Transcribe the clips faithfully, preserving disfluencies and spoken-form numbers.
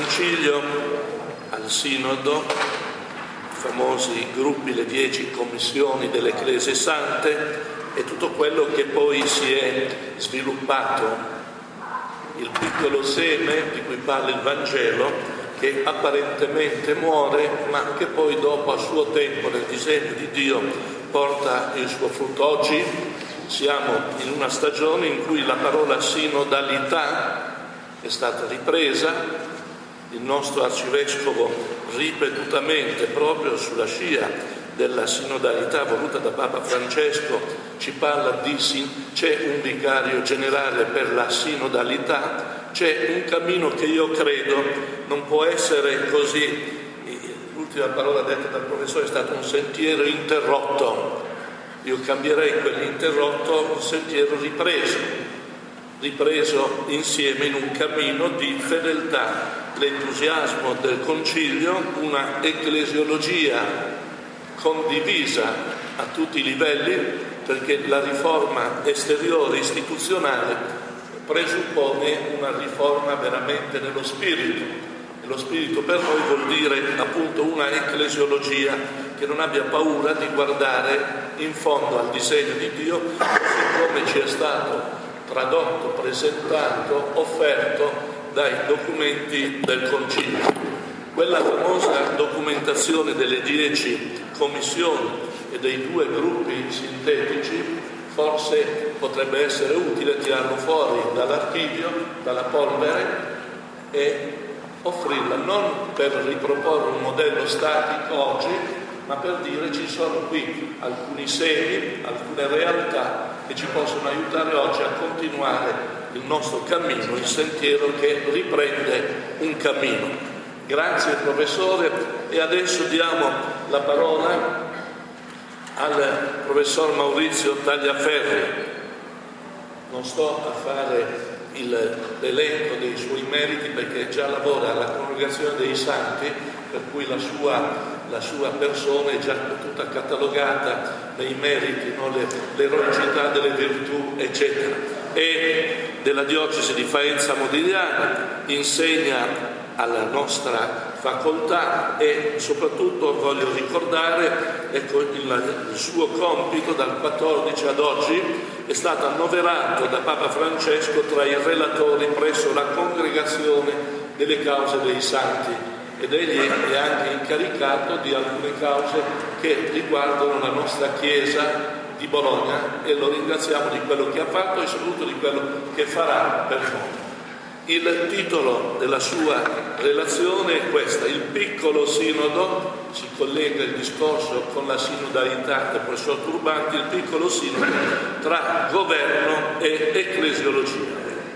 concilio, al sinodo, i famosi gruppi, le dieci commissioni delle Ecclesie Sante e tutto quello che poi si è sviluppato, il piccolo seme di cui parla il Vangelo, che apparentemente muore, ma che poi dopo a suo tempo nel disegno di Dio porta il suo frutto. Oggi siamo in una stagione in cui la parola sinodalità è stata ripresa. Il nostro arcivescovo ripetutamente, proprio sulla scia della sinodalità voluta da Papa Francesco, ci parla di c'è un vicario generale per la sinodalità. C'è un cammino che io credo non può essere così, l'ultima parola detta dal professore è stato un sentiero interrotto. Io cambierei quell'interrotto un sentiero ripreso, ripreso insieme in un cammino di fedeltà, l'entusiasmo del concilio, una ecclesiologia condivisa a tutti i livelli, perché la riforma esteriore istituzionale presuppone una riforma veramente nello spirito. E lo spirito per noi vuol dire appunto una ecclesiologia che non abbia paura di guardare in fondo al disegno di Dio, come ci è stato tradotto, presentato, offerto dai documenti del Concilio. Quella famosa documentazione delle dieci commissioni e dei due gruppi sintetici forse potrebbe essere utile tirarlo fuori dall'archivio, dalla polvere e offrirla non per riproporre un modello statico oggi, ma per dire ci sono qui alcuni semi, alcune realtà che ci possono aiutare oggi a continuare il nostro cammino, il sentiero che riprende un cammino. Grazie professore, e adesso diamo la parola al professor Maurizio Tagliaferri. Non sto a fare il, l'elenco dei suoi meriti perché già lavora alla Congregazione dei Santi, per cui la sua, la sua persona è già tutta catalogata nei meriti, no? Le, l'eroicità delle virtù, eccetera. E della diocesi di Faenza Modigliana, insegna alla nostra facoltà e soprattutto voglio ricordare, ecco, il, il suo compito dal quattordici ad oggi è stato annoverato da Papa Francesco tra i relatori presso la Congregazione delle Cause dei Santi, ed egli è anche incaricato di alcune cause che riguardano la nostra Chiesa di Bologna, e lo ringraziamo di quello che ha fatto e soprattutto di quello che farà per noi. Il titolo della sua relazione è questa: il piccolo sinodo. Si collega il discorso con la sinodalità del professor Turbanti, il piccolo sinodo tra governo e ecclesiologia.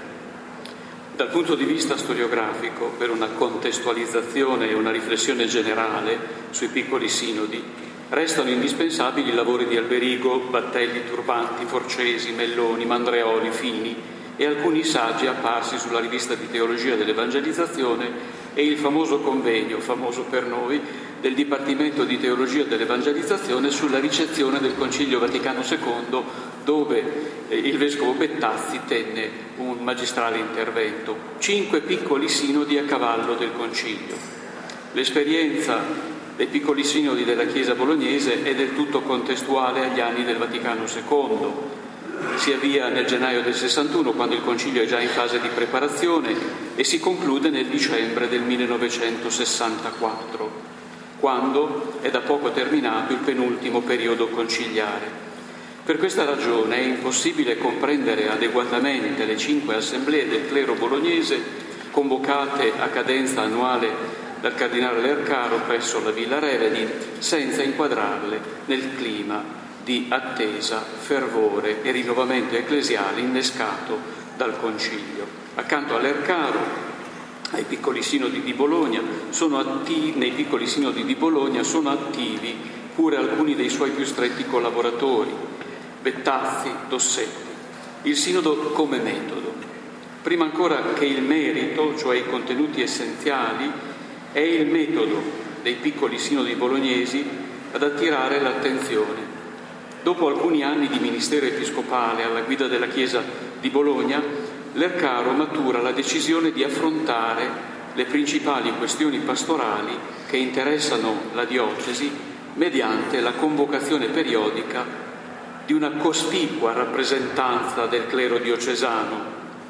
Dal punto di vista storiografico, per una contestualizzazione e una riflessione generale sui piccoli sinodi, restano indispensabili i lavori di Alberigo, Battelli, Turbanti, Forcesi, Melloni, Mandreoli, Fini e alcuni saggi apparsi sulla rivista di teologia dell'evangelizzazione e il famoso convegno, famoso per noi, del Dipartimento di Teologia dell'Evangelizzazione sulla ricezione del Concilio Vaticano secondo, dove il vescovo Bettazzi tenne un magistrale intervento. Cinque piccoli sinodi a cavallo del Concilio. L'esperienza dei piccoli sinodi della Chiesa bolognese è del tutto contestuale agli anni del Vaticano secondo. Si avvia nel gennaio del sessantuno, quando il Concilio è già in fase di preparazione, e si conclude nel dicembre del millenovecentosessantaquattro, quando è da poco terminato il penultimo periodo conciliare. Per questa ragione è impossibile comprendere adeguatamente le cinque assemblee del clero bolognese convocate a cadenza annuale dal cardinale Lercaro presso la Villa Revedi senza inquadrarle nel clima di attesa, fervore e rinnovamento ecclesiale innescato dal Concilio. Accanto all'Ercaro, ai piccoli sinodi di Bologna, sono attivi, nei piccoli sinodi di Bologna sono attivi pure alcuni dei suoi più stretti collaboratori, Bettazzi, Dossetti. Il sinodo come metodo. Prima ancora che il merito, cioè i contenuti essenziali, è il metodo dei piccoli sinodi bolognesi ad attirare l'attenzione. Dopo alcuni anni di ministero episcopale alla guida della Chiesa di Bologna, Lercaro matura la decisione di affrontare le principali questioni pastorali che interessano la diocesi mediante la convocazione periodica di una cospicua rappresentanza del clero diocesano.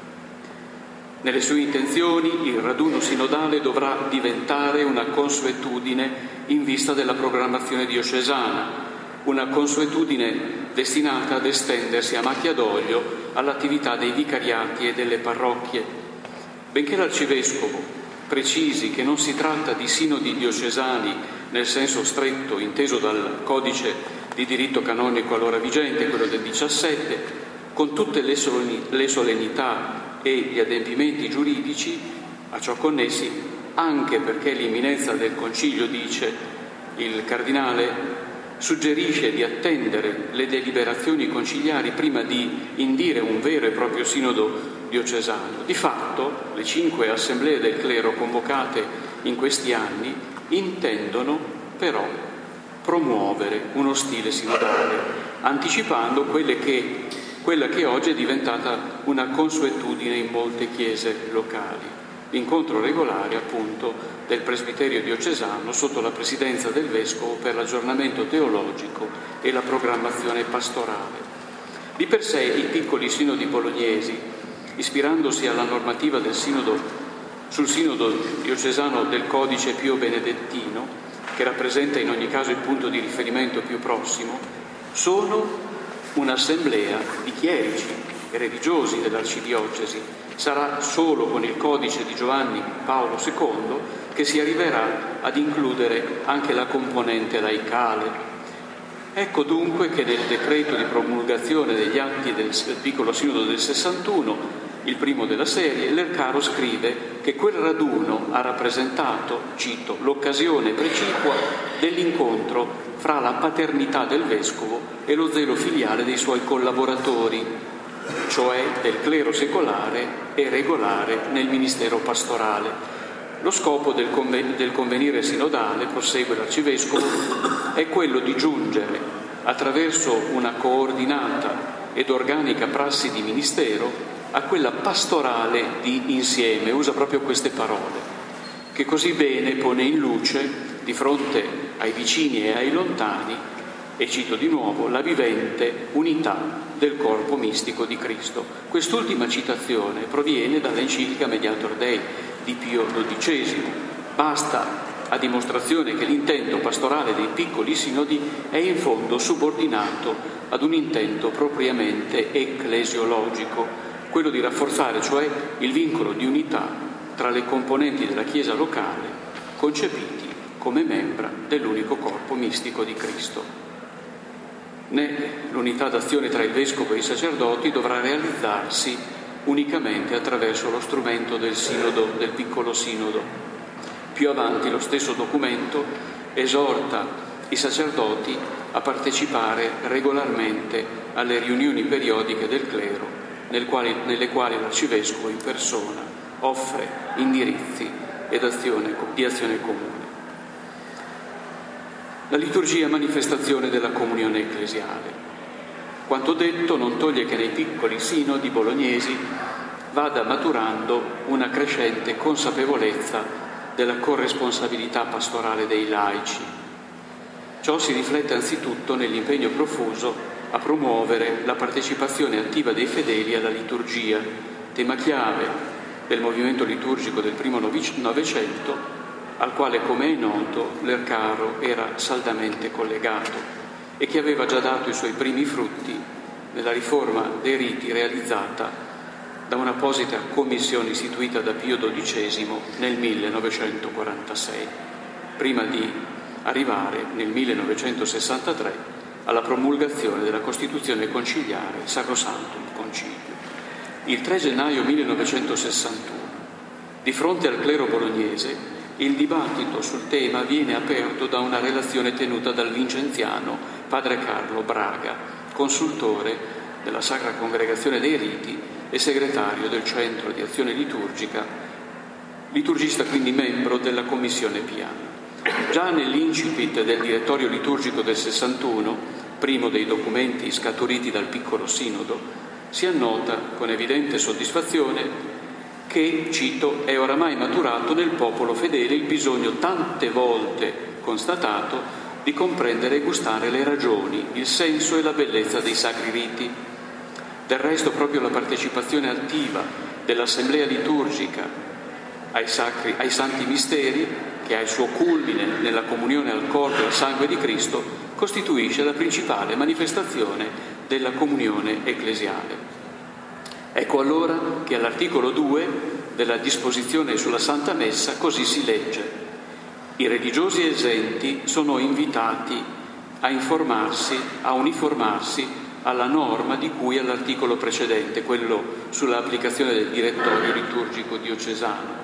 Nelle sue intenzioni il raduno sinodale dovrà diventare una consuetudine in vista della programmazione diocesana, una consuetudine destinata ad estendersi a macchia d'olio all'attività dei vicariati e delle parrocchie. Benché l'Arcivescovo precisi che non si tratta di sinodi diocesani nel senso stretto inteso dal codice di diritto canonico allora vigente, quello del diciassette, con tutte le solennità e gli adempimenti giuridici a ciò connessi, anche perché l'imminenza del concilio, dice il cardinale, suggerisce di attendere le deliberazioni conciliari prima di indire un vero e proprio sinodo diocesano. Di fatto, le cinque assemblee del clero convocate in questi anni intendono però promuovere uno stile sinodale, anticipando quelle che, quella che oggi è diventata una consuetudine in molte chiese locali. L'incontro regolare, appunto, del presbiterio diocesano sotto la presidenza del vescovo per l'aggiornamento teologico e la programmazione pastorale. Di per sé i piccoli sinodi bolognesi, ispirandosi alla normativa del sinodo, sul sinodo diocesano del codice Pio Benedettino, che rappresenta in ogni caso il punto di riferimento più prossimo, sono un'assemblea di chierici e religiosi dell'arcidiocesi. Sarà solo con il codice di Giovanni Paolo secondo che si arriverà ad includere anche la componente laicale. Ecco dunque che nel decreto di promulgazione degli atti del piccolo sinodo del sessantuno, il primo della serie, l'Ercaro scrive che quel raduno ha rappresentato, cito, l'occasione precipua dell'incontro fra la paternità del vescovo e lo zelo filiale dei suoi collaboratori, cioè del clero secolare e regolare nel ministero pastorale. Lo scopo del, conven- del convenire sinodale, prosegue l'Arcivescovo, è quello di giungere, attraverso una coordinata ed organica prassi di ministero, a quella pastorale di insieme, usa proprio queste parole, che così bene pone in luce, di fronte ai vicini e ai lontani, e cito di nuovo, la vivente unità del corpo mistico di Cristo. Quest'ultima citazione proviene dall'enciclica Mediator Dei di Pio dodicesimo. Basta a dimostrazione che l'intento pastorale dei piccoli sinodi è in fondo subordinato ad un intento propriamente ecclesiologico, quello di rafforzare cioè il vincolo di unità tra le componenti della Chiesa locale, concepiti come membra dell'unico corpo mistico di Cristo. Né l'unità d'azione tra il vescovo e i sacerdoti dovrà realizzarsi unicamente attraverso lo strumento del sinodo, del piccolo sinodo. Più avanti lo stesso documento esorta i sacerdoti a partecipare regolarmente alle riunioni periodiche del clero, nel quali, nelle quali l'arcivescovo in persona offre indirizzi ed azione, di azione comune. La liturgia è manifestazione della comunione ecclesiale. Quanto detto non toglie che nei piccoli sinodi bolognesi vada maturando una crescente consapevolezza della corresponsabilità pastorale dei laici. Ciò si riflette anzitutto nell'impegno profuso a promuovere la partecipazione attiva dei fedeli alla liturgia, tema chiave del movimento liturgico del primo Novecento, al quale, come è noto, l'Ercaro era saldamente collegato e che aveva già dato i suoi primi frutti nella riforma dei riti realizzata da un'apposita commissione istituita da Pio dodicesimo nel millenovecentoquarantasei, prima di arrivare nel millenovecentosessantatré alla promulgazione della Costituzione conciliare Sacrosanctum Concilio. Il tre gennaio millenovecentosessantuno, di fronte al clero bolognese, il dibattito sul tema viene aperto da una relazione tenuta dal vincenziano padre Carlo Braga, consultore della Sacra Congregazione dei Riti e segretario del Centro di Azione Liturgica, liturgista quindi membro della Commissione Piana. Già nell'incipit del direttorio liturgico del sessantuno, primo dei documenti scaturiti dal piccolo sinodo, si annota con evidente soddisfazione che che, cito, è oramai maturato nel popolo fedele il bisogno tante volte constatato di comprendere e gustare le ragioni, il senso e la bellezza dei sacri riti. Del resto proprio la partecipazione attiva dell'assemblea liturgica ai, sacri, ai santi misteri, che ha il suo culmine nella comunione al corpo e al sangue di Cristo, costituisce la principale manifestazione della comunione ecclesiale. Ecco allora che all'articolo due della disposizione sulla Santa Messa così si legge: i religiosi esenti sono invitati a informarsi, a uniformarsi alla norma di cui all'articolo precedente, quello sull'applicazione del direttorio liturgico diocesano,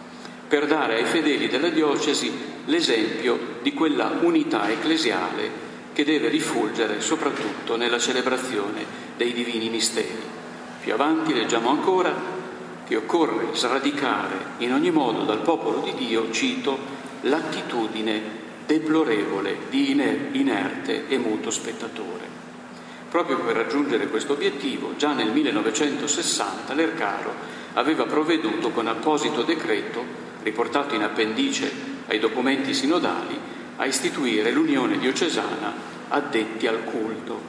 per dare ai fedeli della diocesi l'esempio di quella unità ecclesiale che deve rifulgere soprattutto nella celebrazione dei divini misteri. Più avanti leggiamo ancora che occorre sradicare in ogni modo dal popolo di Dio, cito, l'attitudine deplorevole di iner- inerte e muto spettatore. Proprio per raggiungere questo obiettivo, già nel millenovecentosessanta l'Ercaro aveva provveduto con apposito decreto, riportato in appendice ai documenti sinodali, a istituire l'Unione Diocesana Addetti al Culto.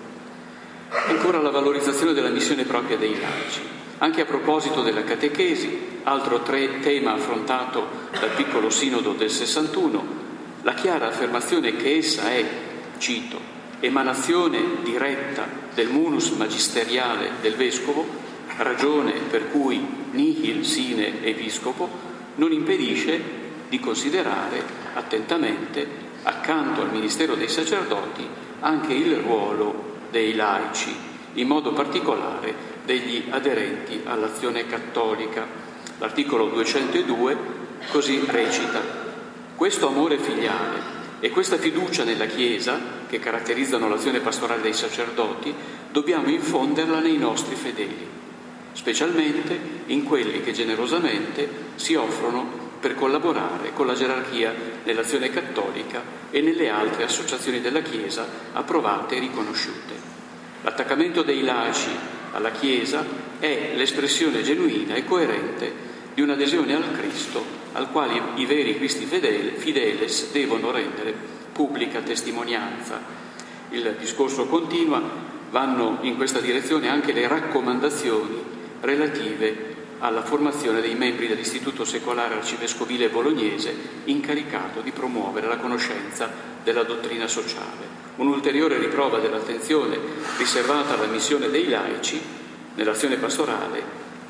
Ancora la valorizzazione della missione propria dei laici. Anche a proposito della catechesi, altro tre, tema affrontato dal piccolo sinodo del sessantuno, la chiara affermazione che essa è, cito, emanazione diretta del munus magisteriale del vescovo, ragione per cui nihil sine episcopo, non impedisce di considerare attentamente, accanto al ministero dei sacerdoti, anche il ruolo dei laici, in modo particolare degli aderenti all'azione cattolica. L'articolo duecentodue così recita: questo amore filiale e questa fiducia nella Chiesa, che caratterizzano l'azione pastorale dei sacerdoti, dobbiamo infonderla nei nostri fedeli, specialmente in quelli che generosamente si offrono per collaborare con la gerarchia nell'azione cattolica e nelle altre associazioni della Chiesa approvate e riconosciute. L'attaccamento dei laici alla Chiesa è l'espressione genuina e coerente di un'adesione al Cristo, al quale i veri Cristi fideles devono rendere pubblica testimonianza. Il discorso continua, vanno in questa direzione anche le raccomandazioni relative alla formazione dei membri dell'Istituto Secolare Arcivescovile Bolognese, incaricato di promuovere la conoscenza della dottrina sociale. Un'ulteriore riprova dell'attenzione riservata alla missione dei laici nell'azione pastorale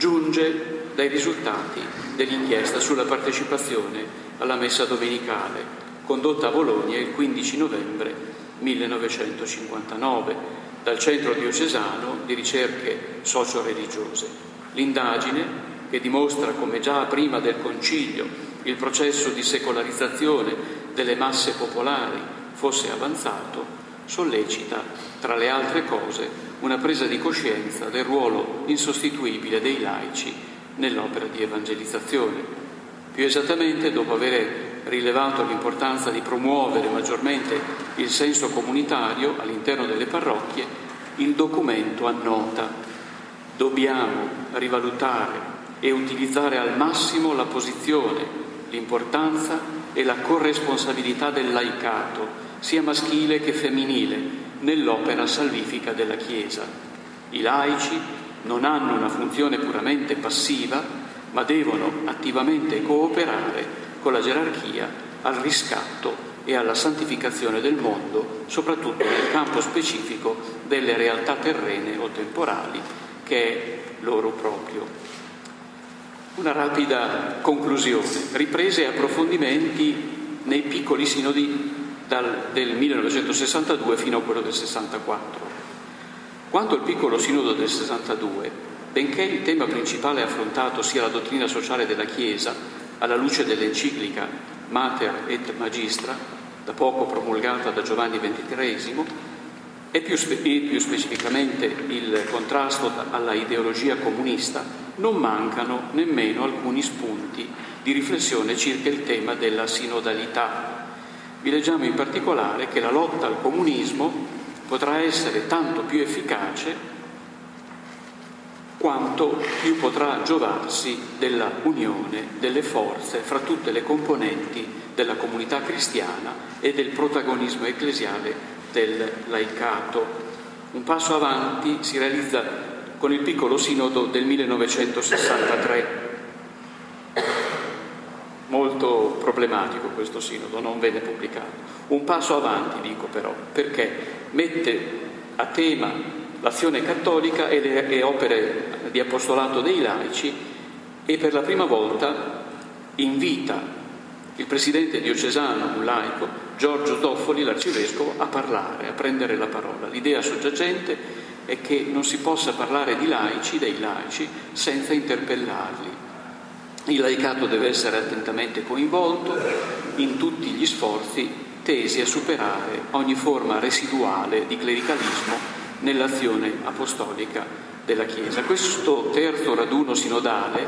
giunge dai risultati dell'inchiesta sulla partecipazione alla messa domenicale, condotta a Bologna il quindici novembre millenovecentocinquantanove dal Centro Diocesano di Ricerche Socio-Religiose. L'indagine, che dimostra come già prima del Concilio il processo di secolarizzazione delle masse popolari fosse avanzato, sollecita, tra le altre cose, una presa di coscienza del ruolo insostituibile dei laici nell'opera di evangelizzazione. Più esattamente, dopo aver rilevato l'importanza di promuovere maggiormente il senso comunitario all'interno delle parrocchie, il documento annota: dobbiamo rivalutare e utilizzare al massimo la posizione, l'importanza e la corresponsabilità del laicato, sia maschile che femminile, nell'opera salvifica della Chiesa. I laici non hanno una funzione puramente passiva, ma devono attivamente cooperare con la gerarchia al riscatto e alla santificazione del mondo, soprattutto nel campo specifico delle realtà terrene o temporali, che è loro proprio. Una rapida conclusione: riprese e approfondimenti nei piccoli sinodi dal, del millenovecentosessantadue fino a quello del sessantaquattro. Quanto al piccolo sinodo del sessantadue, benché il tema principale affrontato sia la dottrina sociale della Chiesa, alla luce dell'enciclica Mater et Magistra, da poco promulgata da Giovanni ventitreesimo, e più, spe- e più specificamente il contrasto alla ideologia comunista, non mancano nemmeno alcuni spunti di riflessione circa il tema della sinodalità. Vi leggiamo in particolare che la lotta al comunismo potrà essere tanto più efficace quanto più potrà giovarsi della unione delle forze fra tutte le componenti della comunità cristiana e del protagonismo ecclesiale del laicato. Un passo avanti si realizza con il piccolo sinodo del millenovecentosessantatré. Molto problematico questo sinodo, non venne pubblicato. Un passo avanti, dico però, perché mette a tema l'azione cattolica e le e opere di apostolato dei laici e per la prima volta invita il presidente diocesano, un laico, Giorgio Toffoli, l'arcivescovo, a parlare, a prendere la parola. L'idea soggiacente è che non si possa parlare di laici, dei laici, senza interpellarli. Il laicato deve essere attentamente coinvolto in tutti gli sforzi tesi a superare ogni forma residuale di clericalismo nell'azione apostolica della Chiesa. Questo terzo raduno sinodale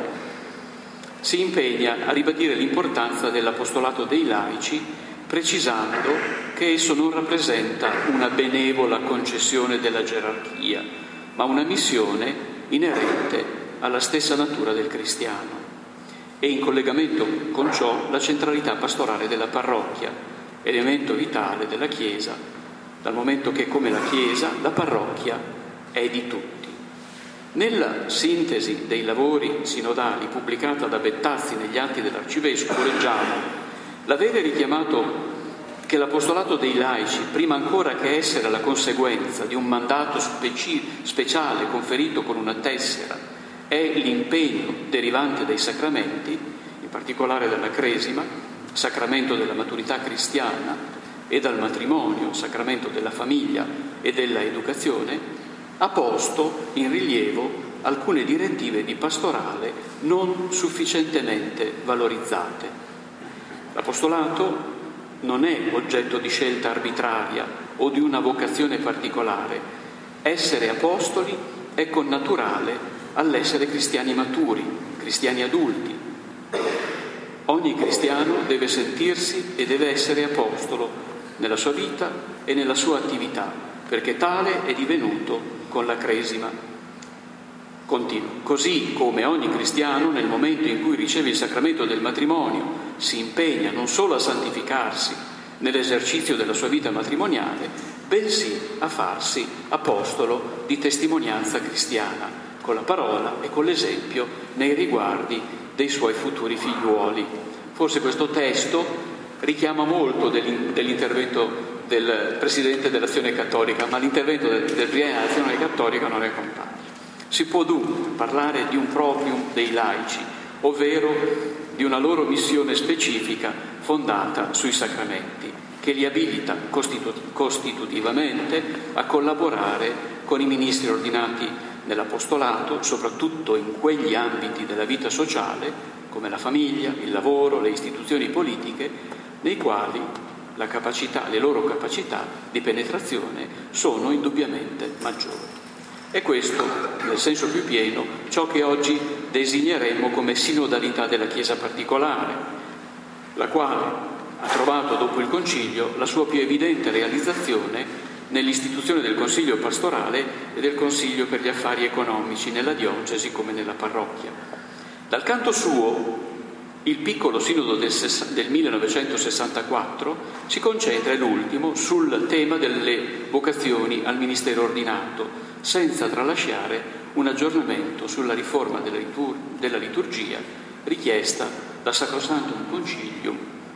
si impegna a ribadire l'importanza dell'apostolato dei laici, precisando che esso non rappresenta una benevola concessione della gerarchia, ma una missione inerente alla stessa natura del cristiano. E in collegamento con ciò la centralità pastorale della parrocchia, elemento vitale della Chiesa, dal momento che come la Chiesa la parrocchia è di tutti. Nella sintesi dei lavori sinodali pubblicata da Bettazzi negli Atti dell'Arcivescovo leggiamo l'avere richiamato che l'apostolato dei laici, prima ancora che essere la conseguenza di un mandato speci- speciale conferito con una tessera, è l'impegno derivante dai sacramenti, in particolare dalla cresima, sacramento della maturità cristiana, e dal matrimonio, sacramento della famiglia e della educazione, ha posto in rilievo alcune direttive di pastorale non sufficientemente valorizzate. L'apostolato non è oggetto di scelta arbitraria o di una vocazione particolare. Essere apostoli è connaturale all'essere cristiani maturi, cristiani adulti. Ogni cristiano deve sentirsi e deve essere apostolo nella sua vita e nella sua attività, perché tale è divenuto con la cresima. Continua. Così come ogni cristiano, nel momento in cui riceve il sacramento del matrimonio, si impegna non solo a santificarsi nell'esercizio della sua vita matrimoniale, bensì a farsi apostolo di testimonianza cristiana, con la parola e con l'esempio nei riguardi dei suoi futuri figliuoli. Forse questo testo richiama molto dell'intervento del Presidente dell'Azione Cattolica, ma l'intervento del, del Presidente dell'Azione Cattolica non è compagno. Si può dunque parlare di un proprium dei laici, ovvero di una loro missione specifica fondata sui sacramenti, che li abilita costitu- costitutivamente a collaborare con i ministri ordinati nell'apostolato, soprattutto in quegli ambiti della vita sociale, come la famiglia, il lavoro, le istituzioni politiche, nei quali la capacità, le loro capacità di penetrazione sono indubbiamente maggiori. E questo, nel senso più pieno, ciò che oggi designeremmo come sinodalità della Chiesa particolare, la quale ha trovato dopo il Concilio la sua più evidente realizzazione nell'istituzione del Consiglio pastorale e del Consiglio per gli affari economici nella diocesi come nella parrocchia. Dal canto suo, il piccolo sinodo del, del millenovecentosessantaquattro si concentra, è l'ultimo, sul tema delle vocazioni al ministero ordinato, senza tralasciare un aggiornamento sulla riforma della, litur- della liturgia richiesta da Sacrosanctum Concilium,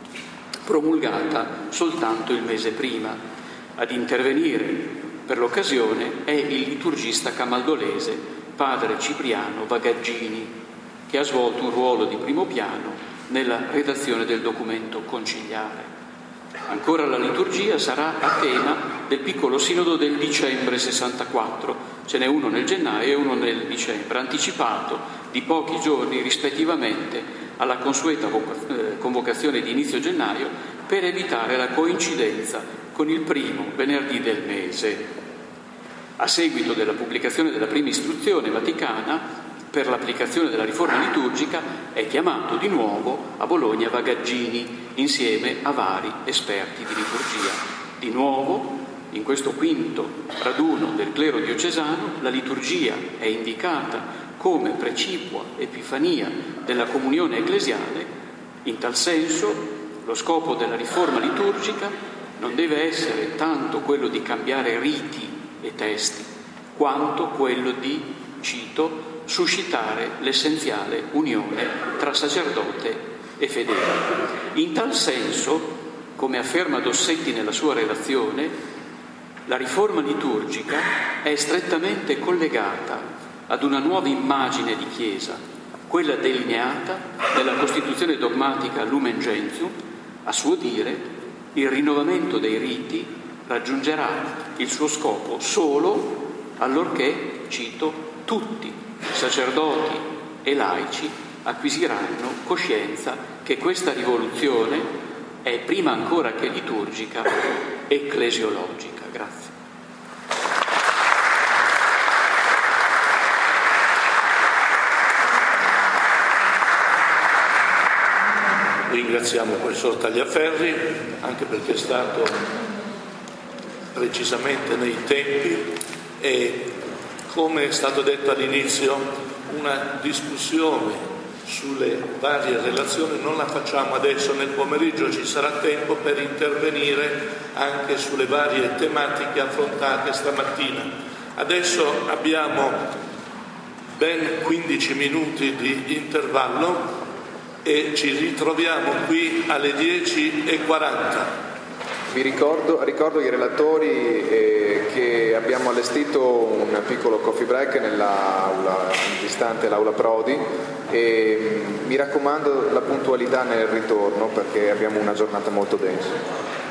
promulgata soltanto il mese prima. Ad intervenire per l'occasione è il liturgista camaldolese padre Cipriano Vagaggini, che ha svolto un ruolo di primo piano nella redazione del documento conciliare. Ancora la liturgia sarà a tema del piccolo sinodo del dicembre sessantaquattro, ce n'è uno nel gennaio e uno nel dicembre, anticipato di pochi giorni rispettivamente alla consueta convocazione di inizio gennaio per evitare la coincidenza con il primo venerdì del mese. A seguito della pubblicazione della prima istruzione vaticana per l'applicazione della riforma liturgica è chiamato di nuovo a Bologna Vagaggini insieme a vari esperti di liturgia. Di nuovo, in questo quinto raduno del clero diocesano, la liturgia è indicata come precipua epifania della comunione ecclesiale. In tal senso, lo scopo della riforma liturgica non deve essere tanto quello di cambiare riti e testi, quanto quello di, cito, suscitare l'essenziale unione tra sacerdote e fedele. In tal senso, come afferma Dossetti nella sua relazione, la riforma liturgica è strettamente collegata ad una nuova immagine di Chiesa, quella delineata nella Costituzione dogmatica Lumen Gentium. A suo dire, il rinnovamento dei riti raggiungerà il suo scopo solo allorché, cito, tutti, sacerdoti e laici, acquisiranno coscienza che questa rivoluzione è, prima ancora che liturgica, ecclesiologica. Grazie. Ringraziamo il professor Tagliaferri, anche perché è stato precisamente nei tempi e, come è stato detto all'inizio, una discussione sulle varie relazioni non la facciamo adesso. Nel pomeriggio ci sarà tempo per intervenire anche sulle varie tematiche affrontate stamattina. Adesso abbiamo ben quindici minuti di intervallo e ci ritroviamo qui alle dieci e quaranta. Vi ricordo, ricordo ai relatori eh, che abbiamo allestito un piccolo coffee break nell'aula distante l'aula Prodi e mi raccomando la puntualità nel ritorno perché abbiamo una giornata molto densa.